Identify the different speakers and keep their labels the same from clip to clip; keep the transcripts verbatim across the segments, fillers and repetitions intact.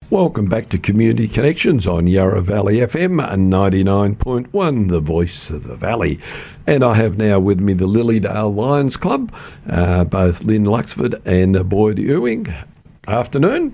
Speaker 1: Welcome back to Community Connections on Yarra Valley F M ninety-nine point one, the voice of the valley. And I have now with me the Lilydale Lions Club, uh, both Lynn Luxford and Boyd Ewing. Afternoon.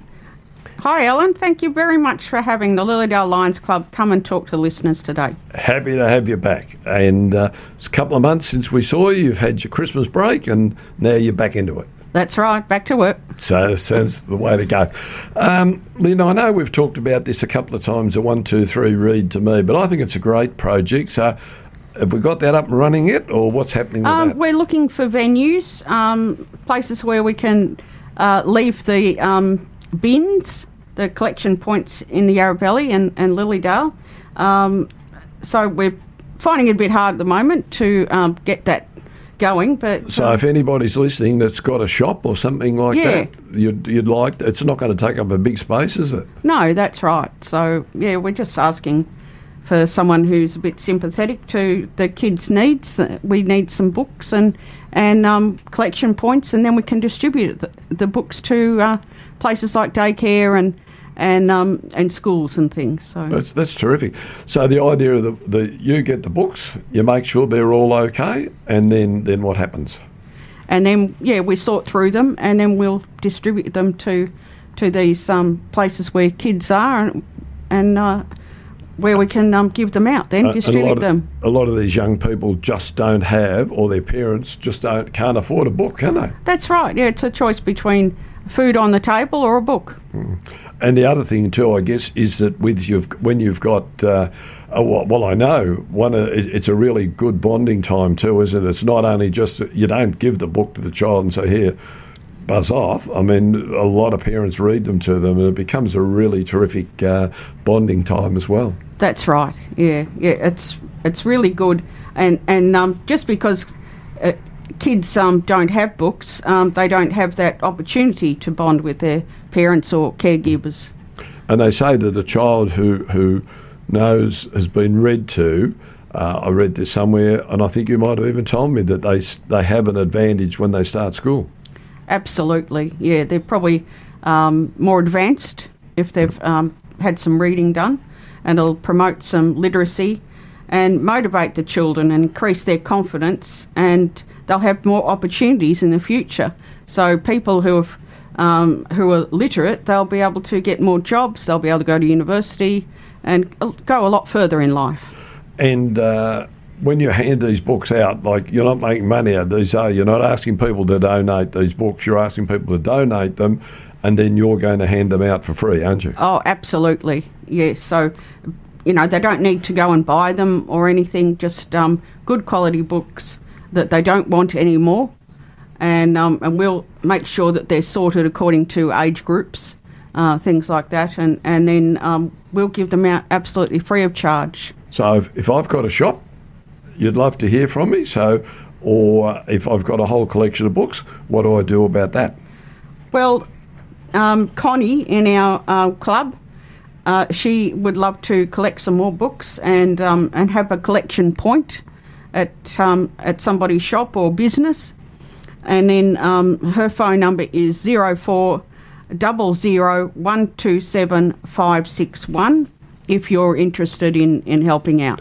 Speaker 2: Hi, Alan. Thank you very much for having the Lilydale Lions Club come and talk to listeners today.
Speaker 1: Happy to have you back. And uh, it's a couple of months since we saw you. You've had your Christmas break and now you're back into it.
Speaker 2: That's right, back to work.
Speaker 1: So sounds the way to go. Um, Lynn, I know we've talked about this a couple of times, a one, two, three read to me, but I think it's a great project. So have we got that up and running yet, or what's happening with
Speaker 2: um,
Speaker 1: that?
Speaker 2: We're looking for venues, um, places where we can uh, leave the um, bins, the collection points in the Yarra Valley and, and Lilydale. Um, so we're finding it a bit hard at the moment to um, get that going, but
Speaker 1: so um, if anybody's listening that's got a shop or something like
Speaker 2: yeah.
Speaker 1: that, you'd, you'd like, it's not going to take up a big space, is it?
Speaker 2: No, that's right. So yeah, we're just asking for someone who's a bit sympathetic to the kids' needs. We need some books and and um, collection points, and then we can distribute the, the books to uh, places like daycare and and um, and schools and things. So
Speaker 1: that's that's terrific. So the idea of the, the you get the books, you make sure they're all okay, and then, then what happens?
Speaker 2: And then yeah, we sort through them, and then we'll distribute them to to these um, places where kids are, and and uh, where we can um, give them out. Then uh, distribute
Speaker 1: a of,
Speaker 2: them.
Speaker 1: A lot of these young people just don't have, or their parents just don't can't afford a book, can they?
Speaker 2: That's right. Yeah, it's a choice between food on the table or a book.
Speaker 1: Mm. And the other thing too, I guess, is that with you've when you've got, uh, a, well, I know one, uh, it's a really good bonding time too, isn't it? It's not only just that you don't give the book to the child and say, here, buzz off. I mean, a lot of parents read them to them, and it becomes a really terrific uh, bonding time as well.
Speaker 2: That's right. Yeah, yeah. It's it's really good, and and um, just because. Uh, Kids um, don't have books, um, they don't have that opportunity to bond with their parents or caregivers.
Speaker 1: And they say that a child who who knows, has been read to, uh, I read this somewhere, and I think you might have even told me that they they have an advantage when they start school.
Speaker 2: Absolutely, yeah. They're probably um, more advanced if they've um, had some reading done, and it'll promote some literacy and motivate the children and increase their confidence, and they'll have more opportunities in the future. So people who have um, who are literate, they'll be able to get more jobs, they'll be able to go to university and go a lot further in life.
Speaker 1: And uh, when you hand these books out, like, you're not making money out of these, are you? You're not asking people to donate these books, you're asking people to donate them, and then you're going to hand them out for free, aren't you?
Speaker 2: Oh, absolutely, yes. So, you know, they don't need to go and buy them or anything, just um, good quality books that they don't want anymore, and um, and we'll make sure that they're sorted according to age groups, uh, things like that, and, and then um, we'll give them out absolutely free of charge.
Speaker 1: So if, if I've got a shop, you'd love to hear from me, so, or if I've got a whole collection of books, what do I do about that?
Speaker 2: Well, um, Connie in our uh, club, Uh, she would love to collect some more books and um, and have a collection point at um, at somebody's shop or business, and then um, her phone number is zero four double zero one two seven five six one if you're interested in, in helping out.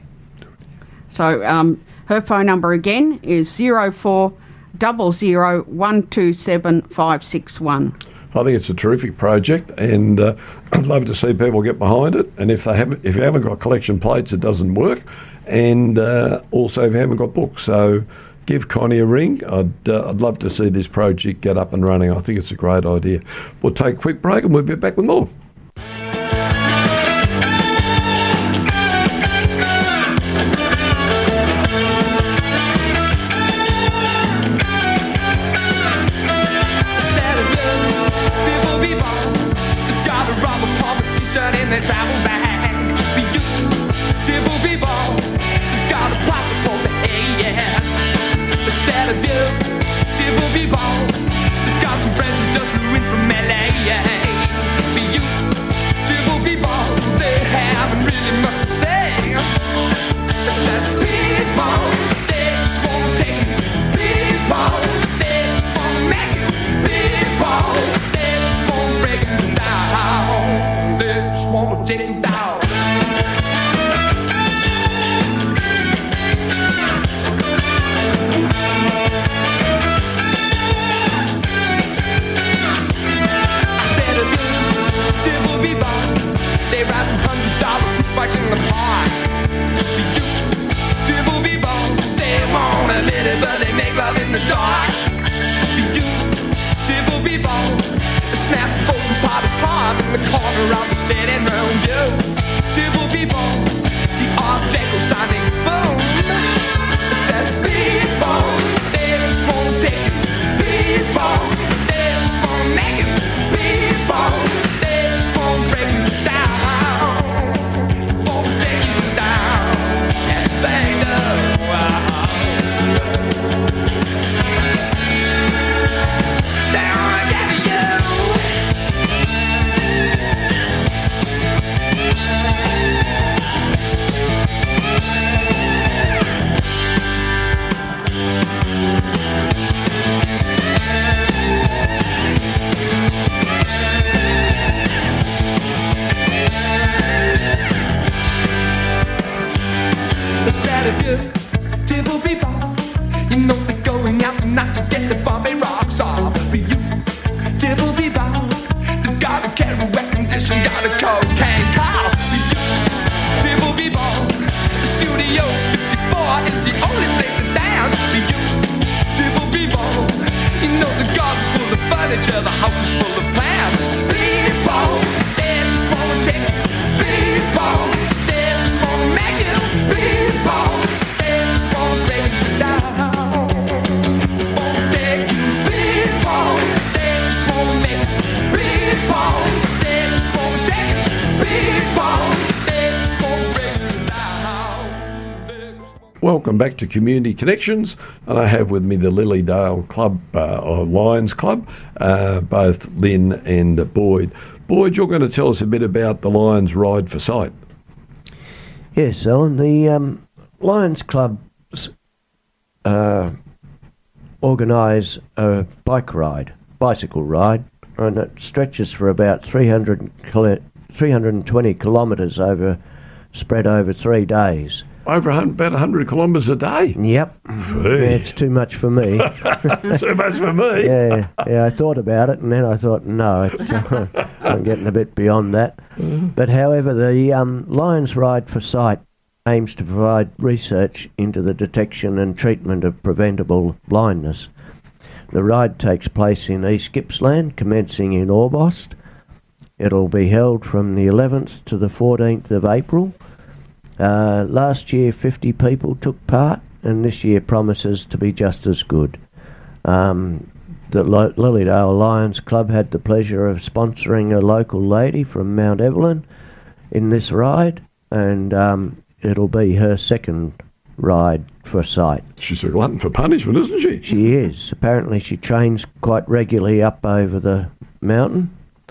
Speaker 2: So um, her phone number again is zero four double zero one two seven five six one.
Speaker 1: I think it's a terrific project, and uh, I'd love to see people get behind it. And if they haven't, if you haven't got collection plates, it doesn't work. And uh, also, if you haven't got books, so give Connie a ring. I'd uh, I'd love to see this project get up and running. I think it's a great idea. We'll take a quick break, and we'll be back with more.
Speaker 3: In their travel bag, beautiful people, you've got a passport, hey, yeah. A set of beautiful people, you've got some friends who just flew in from L A, yeah. Beautiful people, they haven't really much to say. A set of people, they just wanna take it. People, they just wanna make it. People, they just wanna break it down. wanna take you down. I said a beautiful people, they ride two hundred dollar spikes in the park. Beautiful people, they want a little but they make love in the dark. Beautiful people, snap folks apart apart in the corner of the sitting room. Beautiful people, the art deco signing boom. Said people, they just wanna take it. People, they just wanna make it. People, they just wanna break you down. Wanna take you down as they do. Down again to you. Instead of beautiful people, you know they're going out tonight to get the Bombay rocks off. Beautiful people, they've got a Kerouac condition, got a cocaine call. Beautiful people, Studio fifty-four is the only place to dance. Beautiful people, you know the garden's full of furniture, the house is full of plants. People, they just wanna take it. People, they just wanna make it. People, they just wanna break you down. Won't take you. People, they just wanna make it. People, they just wanna take it. People, they just wanna break you down. They just wanna-
Speaker 1: Welcome back to Community Connections, and I have with me the Lilydale Club, uh, or Lions Club, uh, both Lynn and Boyd. Boyd, you're going to tell us a bit about the Lions Ride for Sight.
Speaker 4: Yes, Alan. The um, Lions Club uh, organise a bike ride, bicycle ride, and it stretches for about three hundred, three hundred twenty kilometres over, spread over three days.
Speaker 1: Over a hun- about one hundred kilometres a day.
Speaker 4: Yep,
Speaker 1: Gee.
Speaker 4: yeah, it's too much for me.
Speaker 1: Too much for me.
Speaker 4: yeah, yeah. I thought about it, and then I thought, no, it's, I'm getting a bit beyond that. But however, the um, Lions Ride for Sight aims to provide research into the detection and treatment of preventable blindness. The ride takes place in East Gippsland, commencing in Orbost. It'll be held from the eleventh to the fourteenth of April. Uh, last year, fifty people took part, and this year promises to be just as good. Um, the Lo- Lilydale Lions Club had the pleasure of sponsoring a local lady from Mount Evelyn in this ride, and um, it'll be her second ride for sight.
Speaker 1: She's a glutton for punishment, isn't she?
Speaker 4: She is. Apparently she trains quite regularly up over the mountain,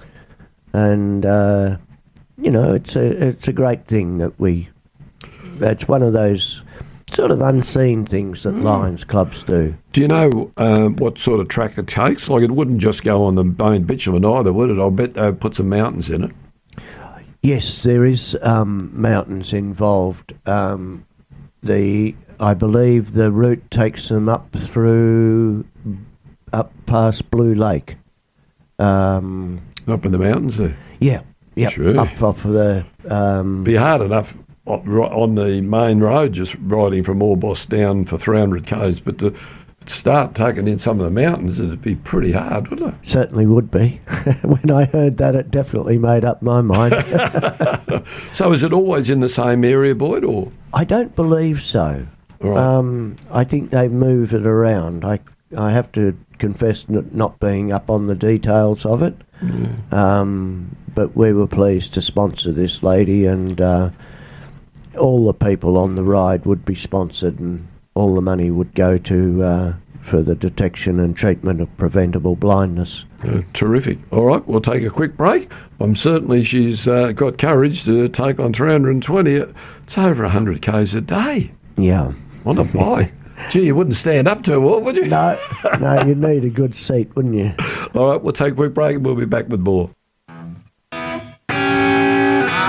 Speaker 4: and uh, you know, it's a it's a great thing that we. It's one of those sort of unseen things that mm. Lions clubs do.
Speaker 1: Do you know um, what sort of track it takes? Like, it wouldn't just go on the main bitumen either, would it? I'll bet they put some mountains in it.
Speaker 4: Yes, there is um, mountains involved. Um, the I believe the route takes them up through, up past Blue Lake. Um,
Speaker 1: up in the mountains there?
Speaker 4: Yeah, yeah,
Speaker 1: sure.
Speaker 4: up off of the... Um,
Speaker 1: Be hard enough on the main road, just riding from Orbost down for three hundred kays, but to start taking in some of the mountains, it'd be pretty hard, wouldn't it?
Speaker 4: Certainly would be. When I heard that, it definitely made up my mind.
Speaker 1: So is it always in the same area, Boyd, or?
Speaker 4: I don't believe so.
Speaker 1: Right.
Speaker 4: Um, I think they move it around. I, I have to confess n- not being up on the details of it.
Speaker 1: Yeah.
Speaker 4: Um, but we were pleased to sponsor this lady, and uh, all the people on the ride would be sponsored, and all the money would go to uh, for the detection and treatment of preventable blindness.
Speaker 1: Uh, terrific. All right, we'll take a quick break. I'm certainly she's uh, got courage to take on three hundred twenty. It's over one hundred kays a day.
Speaker 4: Yeah.
Speaker 1: What a bike. Gee, you wouldn't stand up too well, would you?
Speaker 4: No, no, you'd need a good seat, wouldn't you?
Speaker 1: All right, we'll take a quick break and we'll be back with more.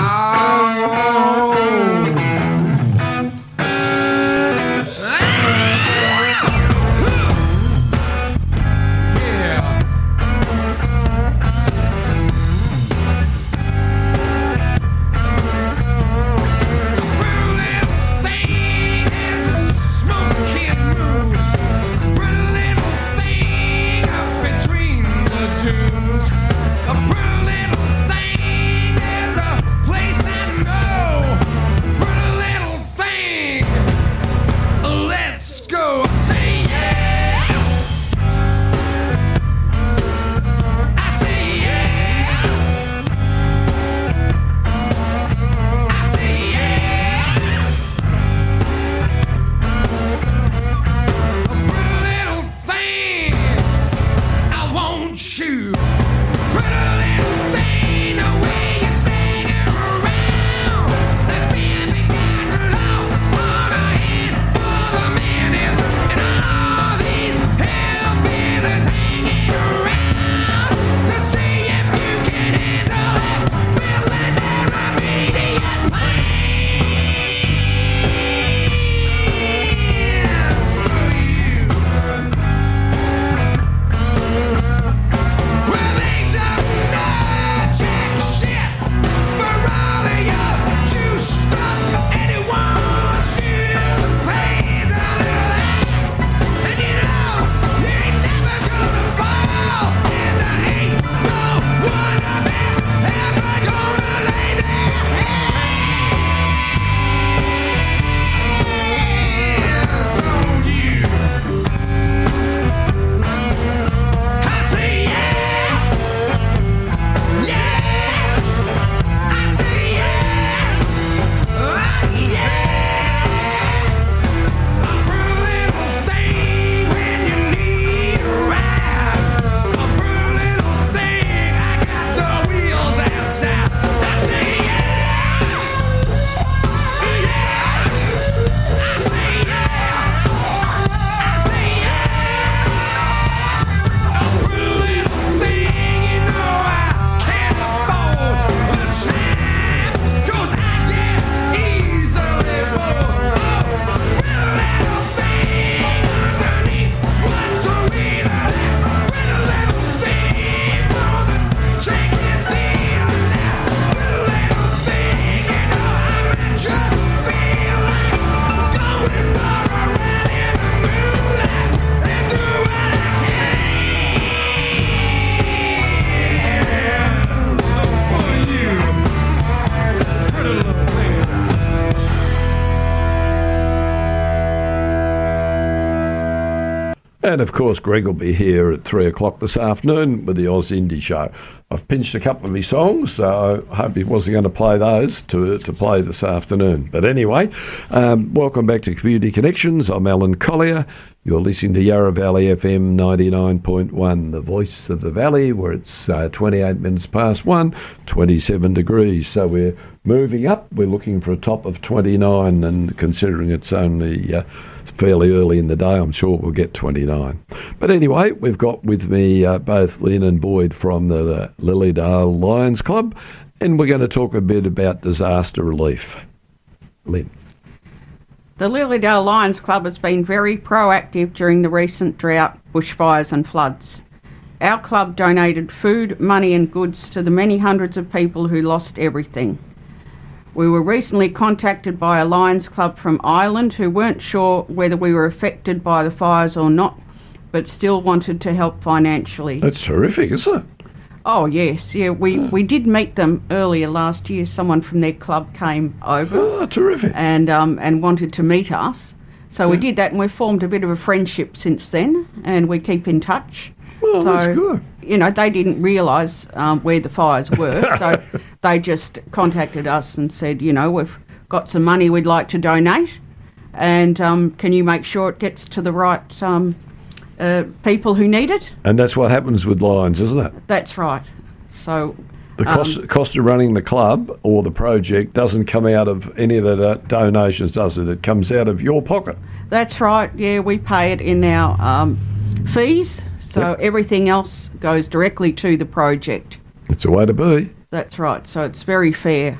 Speaker 1: And of course, Greg will be here at three o'clock this afternoon with the Oz Indie Show. I've pinched a couple of his songs, so I hope he wasn't going to play those to to play this afternoon. But anyway, um, welcome back to Community Connections. I'm Alan Collier. You're listening to Yarra Valley F M ninety-nine point one, the voice of the valley, where it's uh, twenty-eight minutes past one, twenty-seven degrees. So we're moving up. We're looking for a top of twenty-nine, and considering it's only uh, fairly early in the day, I'm sure we'll get twenty-nine. But anyway, we've got with me uh, both Lynn and Boyd from the uh, Lilydale Lions Club, and we're going to talk a bit about disaster relief. Lynn.
Speaker 2: The Lilydale Lions Club has been very proactive during the recent drought, bushfires and floods. Our club donated food, money and goods to the many hundreds of people who lost everything. We were recently contacted by a Lions Club from Ireland who weren't sure whether we were affected by the fires or not, but still wanted to help financially.
Speaker 1: That's terrific, isn't it?
Speaker 2: Oh, yes. Yeah, we, we did meet them earlier last year. Someone from their club came over.
Speaker 1: Oh, terrific.
Speaker 2: And, um, and wanted to meet us. So
Speaker 1: Yeah.
Speaker 2: we did that, and we've formed a bit of a friendship since then, and we keep in touch.
Speaker 1: Well,
Speaker 2: so,
Speaker 1: that's good.
Speaker 2: You know, they didn't realise um, where the fires were, so they just contacted us and said, you know, we've got some money we'd like to donate, and um, can you make sure it gets to the right um, uh, people who need it?
Speaker 1: And that's what happens with Lions, isn't it?
Speaker 2: That's right. So
Speaker 1: The cost,
Speaker 2: um,
Speaker 1: cost of running the club or the project doesn't come out of any of the do- donations, does it? It comes out of your pocket.
Speaker 2: that's right. Yeah, we pay it in our um, fees, so
Speaker 1: Yep.
Speaker 2: everything else goes directly to the project.
Speaker 1: It's a way to be.
Speaker 2: That's right. So it's very fair.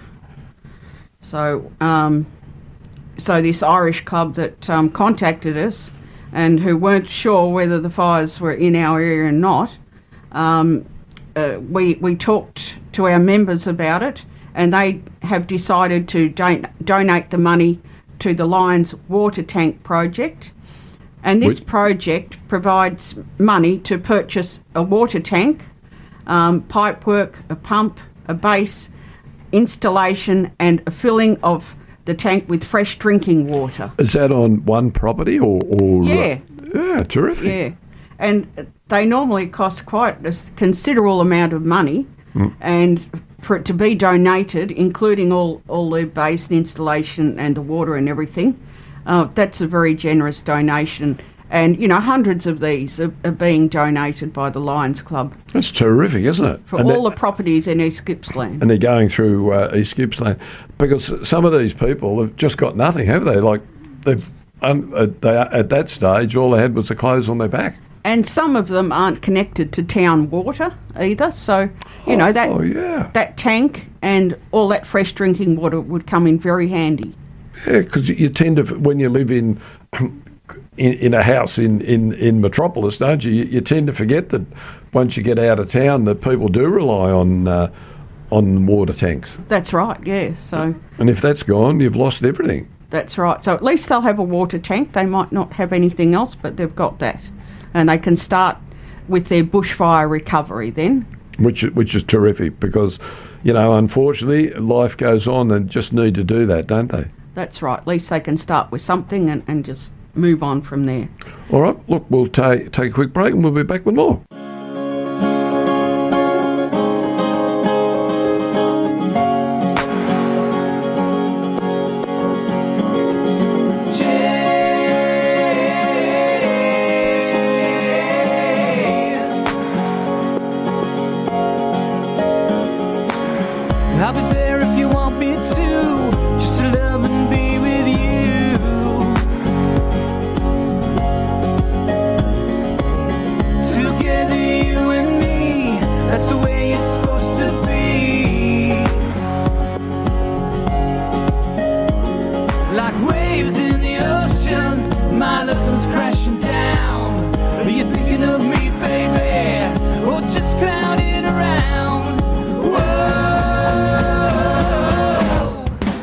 Speaker 2: So, um, so this Irish club that um, contacted us and who weren't sure whether the fires were in our area or not, um, uh, we we talked to our members about it, and they have decided to don- donate the money to the Lions Water Tank project. And this
Speaker 1: Which-
Speaker 2: project provides money to purchase a water tank, um, pipework, a pump, a base, installation and a filling of the tank with fresh drinking water.
Speaker 1: Is that on one property or... or
Speaker 2: Yeah.
Speaker 1: Yeah, terrific.
Speaker 2: Yeah. And they normally cost quite a s- considerable amount of money, and for it to be donated, including all, all the base and installation and the water and everything, uh, that's a very generous donation. And, you know, hundreds of these are, are being donated by the Lions Club
Speaker 1: That's terrific, isn't it?
Speaker 2: for
Speaker 1: and
Speaker 2: all
Speaker 1: they-
Speaker 2: the properties in East Gippsland.
Speaker 1: And they're going through uh, East Gippsland because some of these people have just got nothing, have they? Like they've um, uh, they at that stage all they had was the clothes on their back.
Speaker 2: And some of them aren't connected to town water either. So, you know, that
Speaker 1: Oh yeah,
Speaker 2: that tank and all that fresh drinking water would come in very handy.
Speaker 1: yeah. Because you tend to when you live in. In, in a house in, in, in Metropolis, don't you? you? You tend to forget that once you get out of town, that people do rely on uh, on water tanks.
Speaker 2: That's right, yeah. So
Speaker 1: And if that's gone, you've lost everything.
Speaker 2: that's right. So at least they'll have a water tank. They might not have anything else, but they've got that. And they can start with their bushfire recovery then.
Speaker 1: Which which is terrific because, you know, unfortunately, life goes on and just need to do that, don't they?
Speaker 2: That's right. At least they can start with something and, and just move on from there.
Speaker 1: All right, look, we'll take take a quick break and we'll be back with more.
Speaker 3: I'll be there if you want me to, just to love and be with you. Together, you and me, that's the way it's supposed to be. Like waves in the ocean, my love comes crashing down. Are you thinking of me, baby, or just clouding around? Whoa.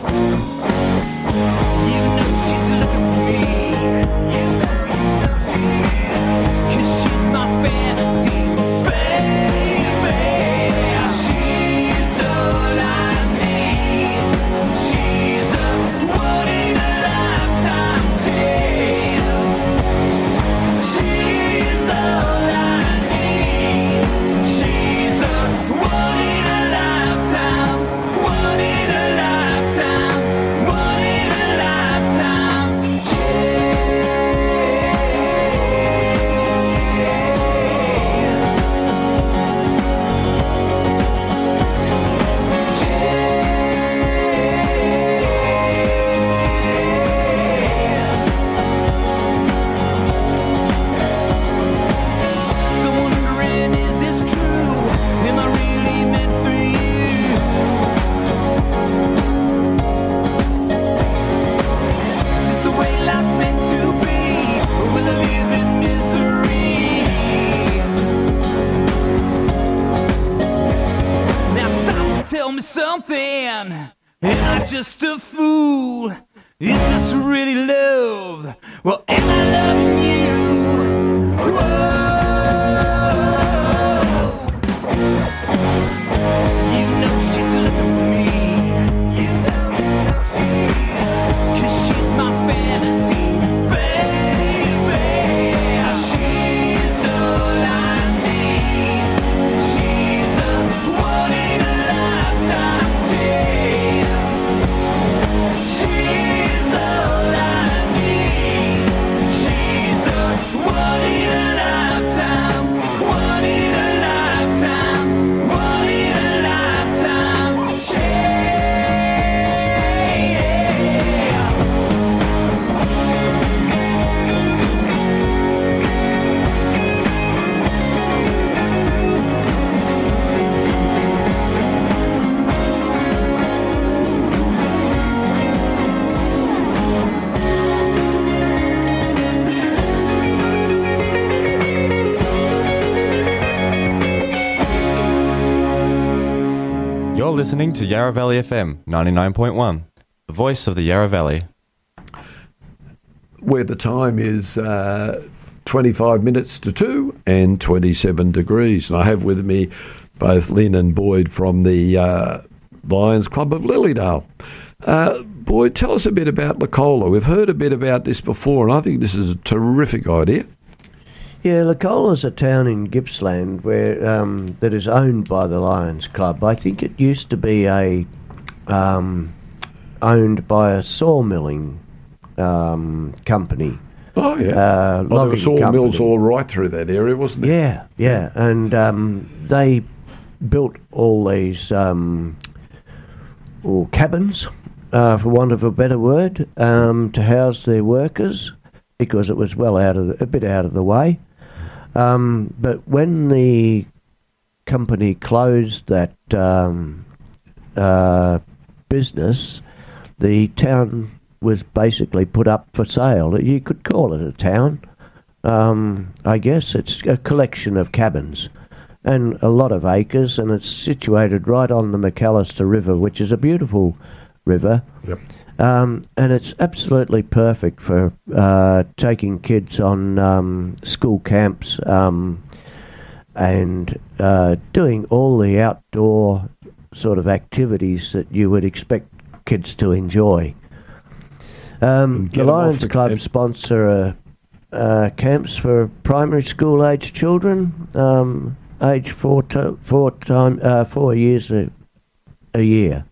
Speaker 3: man? Am I just a fool? Is this really love? Well, am I loving you? Whoa. You know she's looking for me, 'cause she's my fantasy, baby. She's all I need. She's a one in a lifetime chance. She's all I need. She's a one in a lifetime, one in a lifetime, one in a lifetime chance.
Speaker 5: You're listening to Yarra Valley F M ninety-nine point one, the voice of the Yarra Valley.
Speaker 1: Where the time is uh, twenty-five minutes to two and twenty-seven degrees. And I have with me both Lynn and Boyd from the uh, Lions Club of Lilydale. Uh, Boyd, tell us a bit about Lucola. We've heard a bit about this before, and I think this is a terrific idea.
Speaker 4: Yeah, Lucola's a town in Gippsland where um, that is owned by the Lions Club. I think it used to be a um, owned by a sawmilling um, company.
Speaker 1: Oh, yeah.
Speaker 4: Uh,
Speaker 1: well, there were
Speaker 4: logging
Speaker 1: sawmills
Speaker 4: company.
Speaker 1: all right through that area, wasn't there?
Speaker 4: Yeah, yeah, and um, they built all these um, or cabins, uh, for want of a better word, um, to house their workers because it was well out of the, a bit out of the way. Um, but when the company closed that um, uh, business, the town was basically put up for sale. You could call it a town. Um, I guess it's a collection of cabins and a lot of acres, and it's situated right on the McAllister River, which is a beautiful river.
Speaker 1: Yep.
Speaker 4: Um, and it's absolutely perfect for uh, taking kids on um, school camps um, and uh, doing all the outdoor sort of activities that you would expect kids to enjoy. Um,
Speaker 1: Get
Speaker 4: the
Speaker 1: 'em off
Speaker 4: Lions
Speaker 1: the
Speaker 4: Club
Speaker 1: camp.
Speaker 4: sponsor uh, uh, camps for primary school age children, um, age four to, four time uh, four years a, a year.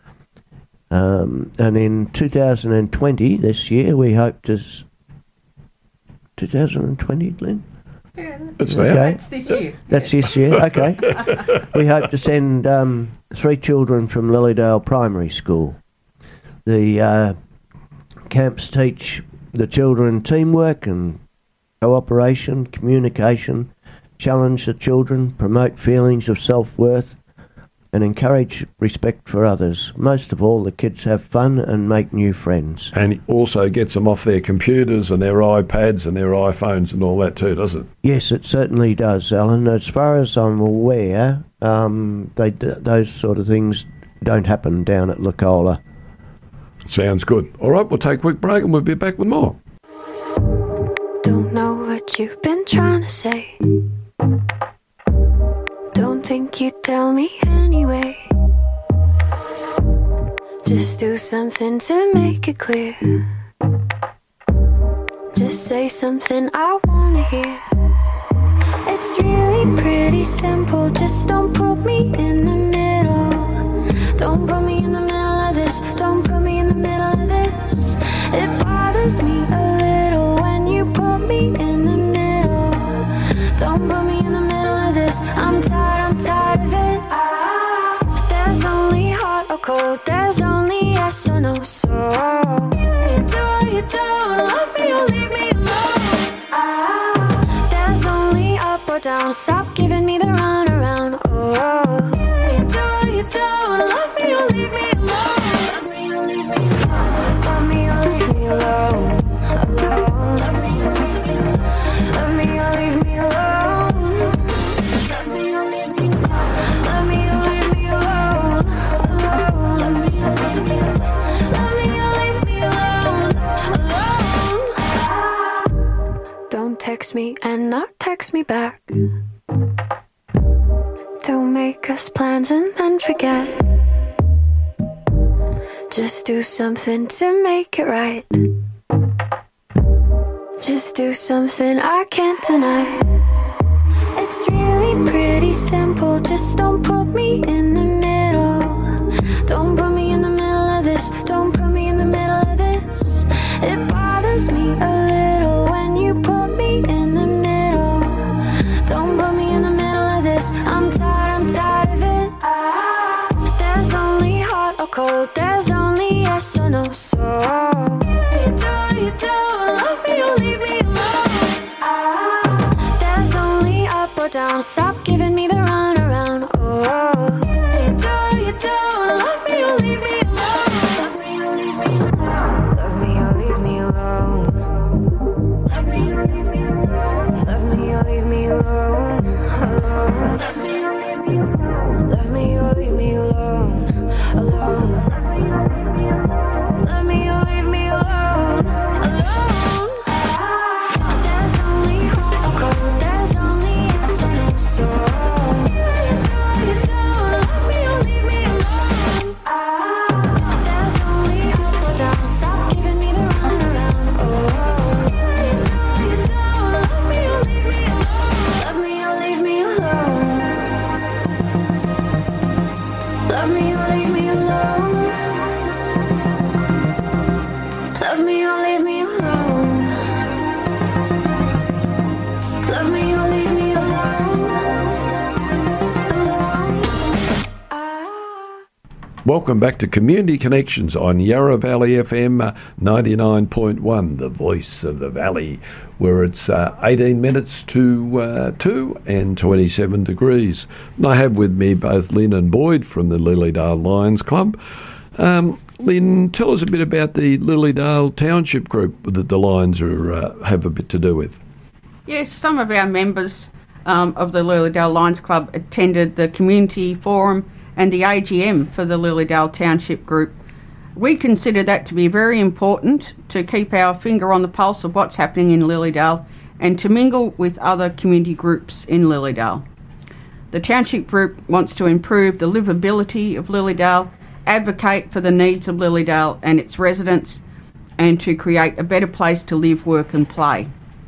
Speaker 4: Um, and in two thousand twenty, this year, we hope to... S- twenty twenty, Lynn?
Speaker 1: That's fair.
Speaker 4: Okay.
Speaker 2: That's this year.
Speaker 4: That's this year, okay. We hope to send um, three children from Lilydale Primary School. The uh, camps teach the children teamwork and cooperation, communication, challenge the children, promote feelings of self-worth, and encourage respect for others. Most of all, the kids have fun and make new friends.
Speaker 1: And it also gets them off their computers and their iPads and their iPhones and all that too, doesn't it?
Speaker 4: Yes, it certainly does, Alan. As far as I'm aware, um, they d- those sort of things don't happen down at Lucola.
Speaker 1: Sounds good. All right, we'll take a quick break and we'll be back with more.
Speaker 6: Don't know what you've been trying to say. Don't think you'd tell me anyway. Just do something to make it clear. Just say something I wanna hear. It's really pretty simple. Just don't put me in the middle. Don't put me in the middle of this. Don't put me in the middle of this. It bothers me a little when you put me in the middle. Don't put me in the middle of this. I'm tired, I'm tired of it. Ah, there's only hot or cold. There's only yes or no. So you do or you don't. Love me or leave me alone. Ah, there's only up or down. Stop giving me the runaround. Oh, you do or you don't. Love me or leave me alone. Love me or leave me alone. Love me or leave me alone. Alone. Love me or leave me alone. Love me or leave me alone. Love me or leave me alone. Love me or leave me alone. Alone. text me and not text me back. Don't make us plans and then forget. Just do something to make it right. Just do something I can't deny. It's really pretty simple, just don't put me in the middle. Don't put me in the middle of this, don't put me in the middle of this. It bothers me a little when you put me in the middle. Don't put me in the middle of this, I'm tired, I'm tired of it. Ah, there's only hot or cold, there's only yes or no. So you do, you don't love me or leave me alone. Ah, there's only up or down, stop giving me the runaround. Oh, you do, you don't love me or leave me alone. Love me or leave me alone. Love me or leave me alone. Love me or leave me alone. Love me or leave me alone. Alone. Love me or leave me alone. Alone. Love me or leave me alone. Alone. There's only hot or cold, there's only yes or no. So you do, you don't love me or leave me alone. There's only up or down, stop giving me the runaround. Oh, you do, you don't love me or leave me alone. Love me or leave me alone. Love me or leave me alone. Love me or leave me alone. Love me or leave me alone. Alone. Ah.
Speaker 1: Welcome back to Community Connections on Yarra Valley F M uh, ninety-nine point one, the voice of the valley, where it's uh, eighteen minutes to uh, two and twenty-seven degrees. And I have with me both Lynn and Boyd from the Lilydale Lions Club. Um, Lynn, tell us a bit about the Lilydale Township group that the Lions are, uh, have a bit to do with.
Speaker 2: Yes, some of our members um, of the Lilydale Lions Club attended the community forum and the A G M for the Lilydale Township Group. We consider that to be very important to keep our finger on the pulse of what's happening in Lilydale and to mingle with other community groups in Lilydale. The Township Group wants to improve the livability of Lilydale, advocate for the needs of Lilydale and its residents, and to create a better place to live, work and play.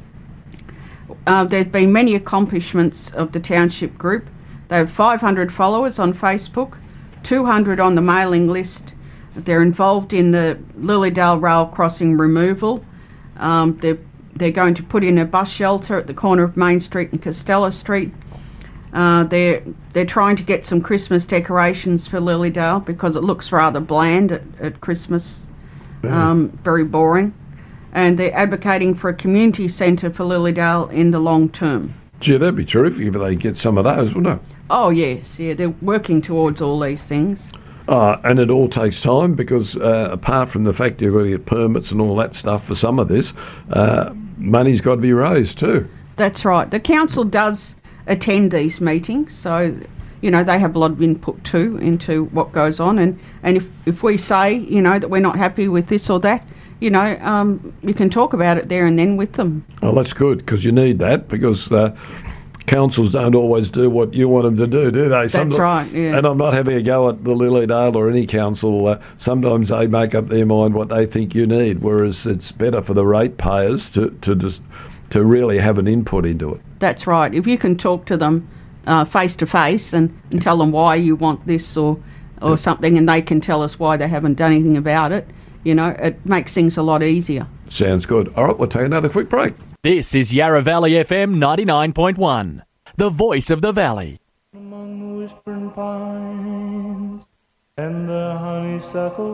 Speaker 2: Uh, there have been many accomplishments of the Township Group. They have five hundred followers on Facebook, two hundred on the mailing list. They're involved in the Lilydale rail crossing removal. Um, they're, they're going to put in a bus shelter at the corner of Main Street and Costello Street. Uh, they're, they're trying to get some Christmas decorations for Lilydale because it looks rather bland at, at Christmas, um, very boring. And they're advocating for a community centre for Lilydale in the long term.
Speaker 1: Gee, that'd be terrific if they get some of those, wouldn't it?
Speaker 2: Oh yes, yeah, they're working towards all these things.
Speaker 1: Uh, and it all takes time because uh, apart from the fact you've got to get permits and all that stuff for some of this, uh, money's got to be raised too.
Speaker 2: That's right. The council does attend these meetings, so you know they have a lot of input too into what goes on. And, and if, if we say you know that we're not happy with this or that, you know, um, you can talk about it there and then with them.
Speaker 1: Well, that's good because you need that because uh, councils don't always do what you want them to do, do they?
Speaker 2: That's
Speaker 1: Sometimes,
Speaker 2: right, yeah.
Speaker 1: And I'm not having a go at the Lilydale or any council. Uh, sometimes they make up their mind what they think you need, whereas it's better for the ratepayers to, to, just, to really have an input into it.
Speaker 2: That's right. If you can talk to them uh, face to face and and tell them why you want this or, or something, and they can tell us why they haven't done anything about it, you know, it makes things a lot easier.
Speaker 1: Sounds good. All right, we'll take another quick break.
Speaker 7: This is Yarra Valley F M ninety-nine point one, the voice of the valley.
Speaker 8: Among the whispering pines and the honeysuckle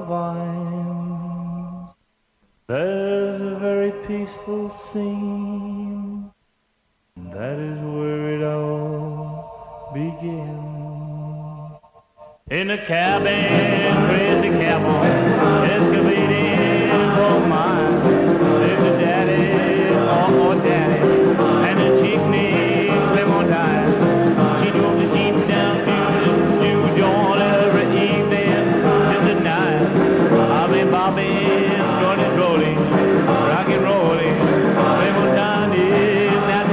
Speaker 8: vines, there's a very peaceful scene. That is where it all begins. In a cabin, crazy cabin, excavating coal mines. There's a daddy, oh, oh daddy, and a chick named Clementine. He drove the jeep down to the Jew joint every evening, just at night. Bobbing, bobbing, short and rolling, rock and rolling. Clementine is not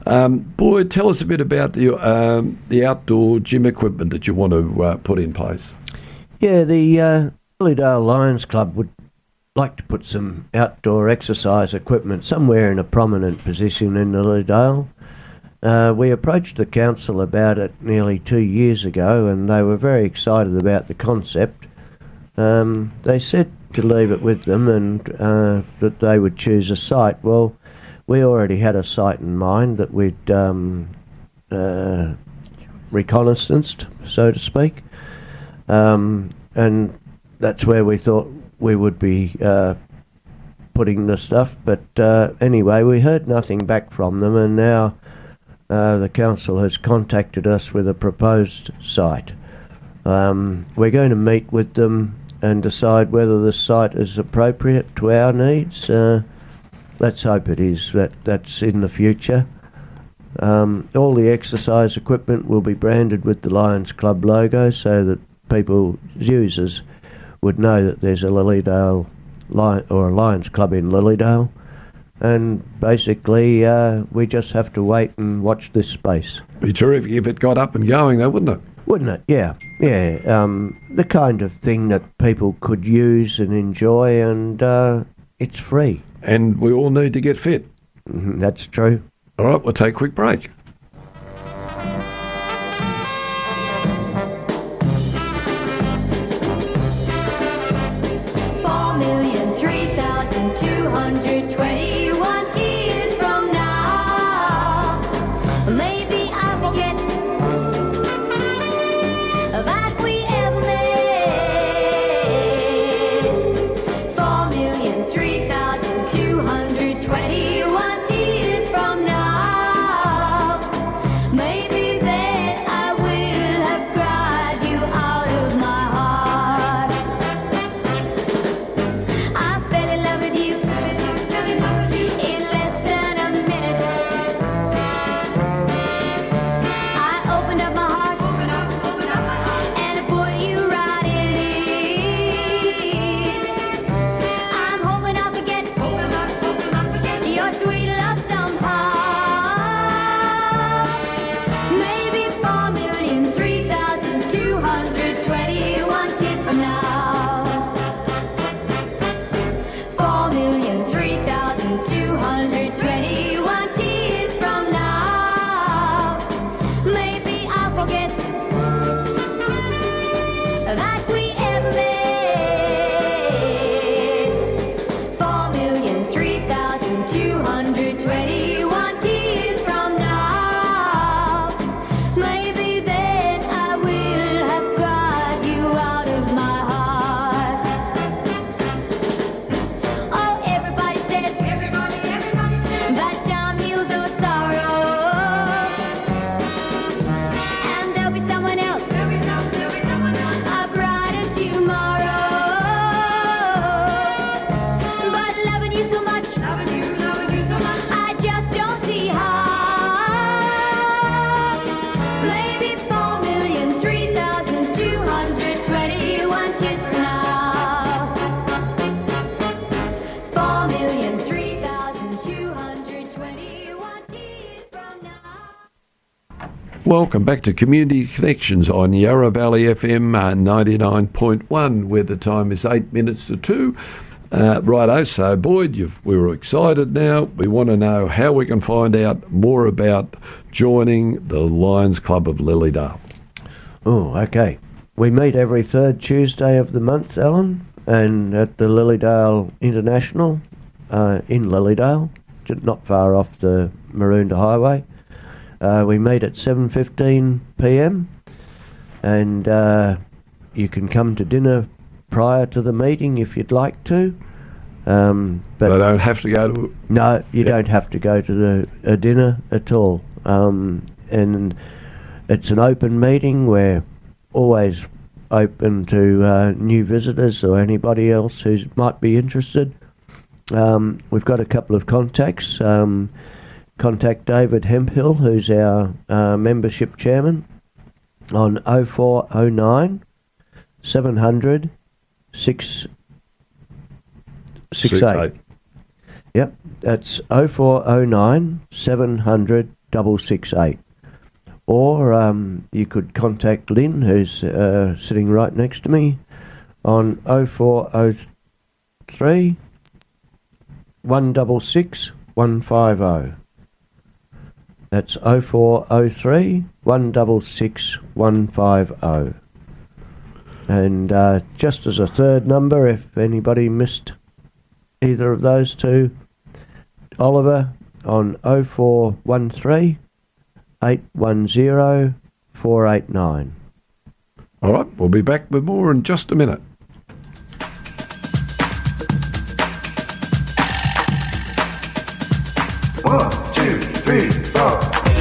Speaker 1: Um, Boyd, tell us a bit about the um, the outdoor gym equipment that you want to uh, put in place.
Speaker 4: Yeah, the uh, Lilydale Lions Club would like to put some outdoor exercise equipment somewhere in a prominent position in Lilydale. Uh, we approached the council about it nearly two years ago, and they were very excited about the concept. Um, they said to leave it with them and uh, that they would choose a site. Well, we already had a site in mind that we'd um, uh, reconnaissanced, so to speak, um, and that's where we thought we would be uh, putting the stuff. But uh, anyway, we heard nothing back from them, and now Uh, the council has contacted us with a proposed site. Um, we're going to meet with them and decide whether the site is appropriate to our needs. Uh, let's hope it is. That that's in the future. Um, all the exercise equipment will be branded with the Lions Club logo, so that people, users, would know that there's a Lilydale Lion or a Lions Club in Lilydale. And basically, uh, we just have to wait and watch this space.
Speaker 1: Be terrific if it got up and going, though, wouldn't it?
Speaker 4: Wouldn't it? Yeah, yeah. Um, the kind of thing that people could use and enjoy, and uh, it's free.
Speaker 1: And we all need to get fit.
Speaker 4: Mm-hmm, that's true.
Speaker 1: All right, we'll take a quick break.
Speaker 6: Four million three thousand two hundred twenty-one years from now, maybe I forget that we ever met. Four million three thousand two hundred twenty-one years from now, maybe then I will have cried you out of my heart. I fell in love with you in less than a minute. I opened up my heart and I put you right in it. I'm hoping I'll forget your sweet love somehow. Maybe four million three thousand two hundred twenty-one tears from now. Four million three thousand two hundred twenty-one tears from now. Maybe I'll forget that we ever met. Four million three thousand two hundred twenty-one tears from now. Maybe then I will have cried you out of my heart. Oh, everybody says, everybody, everybody says that time heals no sorrow, and there'll be someone else, there'll be, some, there'll be someone else, a brighter tomorrow. But loving you so much, loving you, loving you so much, I just don't see how. Maybe four million three thousand two hundred twenty-one tears from now. Four million three thousand two hundred twenty-one tears from now.
Speaker 1: Welcome back to Community Connections on Yarra Valley F M uh, ninety-nine point one, where the time is eight minutes to two. Uh, righto, so Boyd, you've, we were excited now. We want to know how we can find out more about joining the Lions Club of Lilydale.
Speaker 4: Oh, okay. We meet every third Tuesday of the month, Alan, and at the Lilydale International uh, in Lilydale, ju- not far off the Maroondah Highway. Uh, we meet at seven fifteen p m, and uh, you can come to dinner prior to the meeting if you'd like to. Um,
Speaker 1: They
Speaker 4: but
Speaker 1: don't have to go to...
Speaker 4: no, you
Speaker 1: Yeah.
Speaker 4: don't have to go to the, a dinner at all. Um, and it's an open meeting. We're always open to uh, new visitors or anybody else who might be interested. Um, we've got a couple of contacts. Um, contact David Hemphill, who's our uh, membership chairman, on oh four oh nine seven hundred six six eight. Yep, that's oh four oh nine seven hundred double six eight. Or um, you could contact Lynn, who's uh, sitting right next to me, on oh four oh three, one six six, one five oh. That's oh four oh three, one six six, one five oh. And uh, just as a third number, if anybody missed either of those two, Oliver on oh four one three, eight one zero, four eight nine.
Speaker 1: All right, we'll be back with more in just a minute.
Speaker 9: One, two, three, four.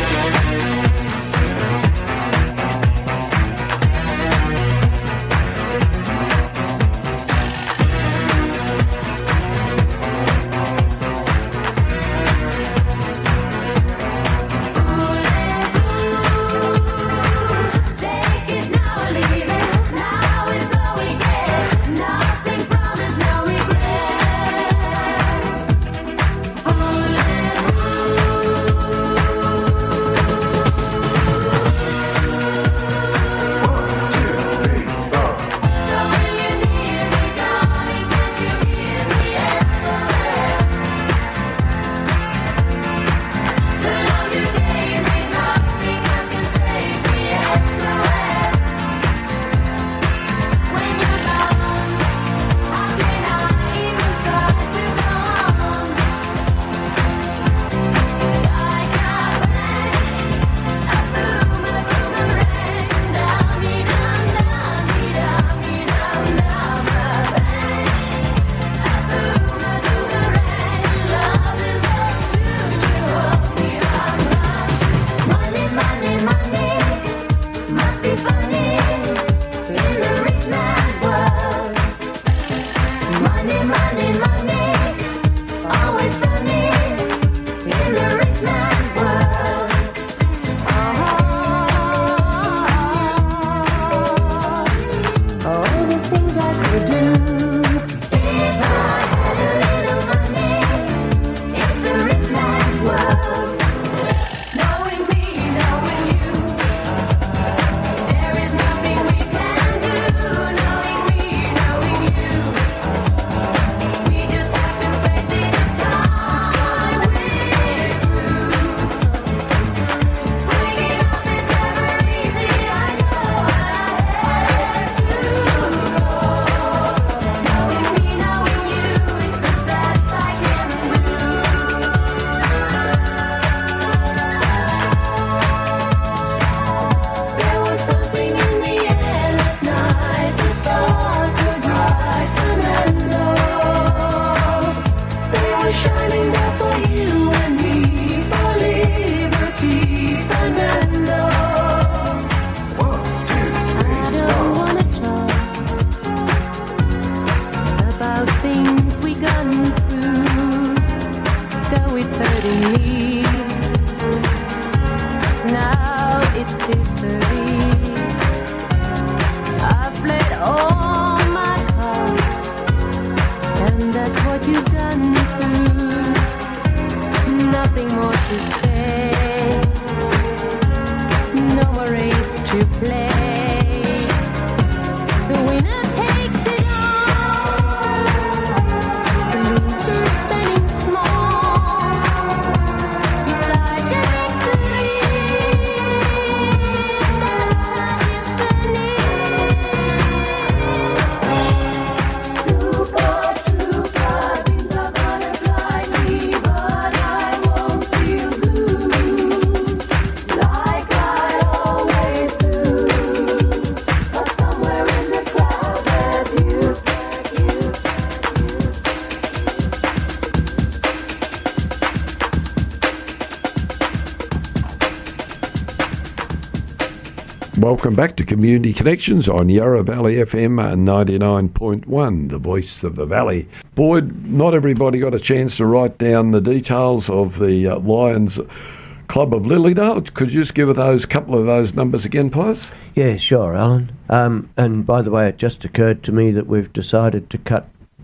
Speaker 1: Welcome back to Community Connections on Yarra Valley F M ninety-nine point one, the voice of the valley. Boyd, not everybody got a chance to write down the details of the uh, Lions Club of Lilydale. Could you just give those couple of those numbers again, please?
Speaker 4: Yeah, sure, Alan. Um, and by the way, it just occurred to me that we've decided to cut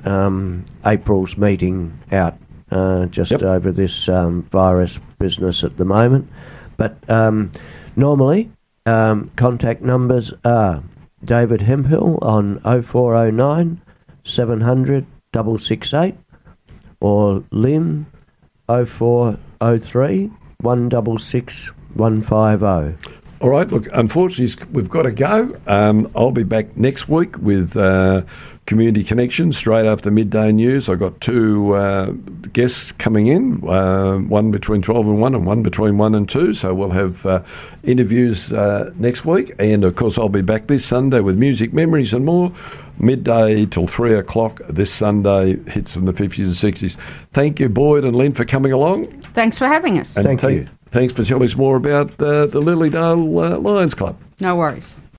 Speaker 4: um, April's meeting out uh, just
Speaker 1: yep.
Speaker 4: over this um, virus business at the moment. But um, normally, um, contact numbers are David Hemphill on oh four oh nine, seven hundred, six six eight or Lynn oh four oh three, one six six, one five oh.
Speaker 1: All right, look, unfortunately, we've got to go. Um, I'll be back next week with uh, Community Connection straight after midday news. I've got two uh, guests coming in, uh, one between twelve and one and one between one and two. So we'll have uh, interviews uh, next week. And, of course, I'll be back this Sunday with music, memories and more, midday till three o'clock this Sunday, hits from the fifties and sixties. Thank you, Boyd and Lynn, for coming along.
Speaker 2: Thanks for having us.
Speaker 1: And
Speaker 4: Thank
Speaker 1: th-
Speaker 4: you.
Speaker 1: Thanks for telling us more about uh, the Lilydale uh, Lions Club.
Speaker 2: No worries.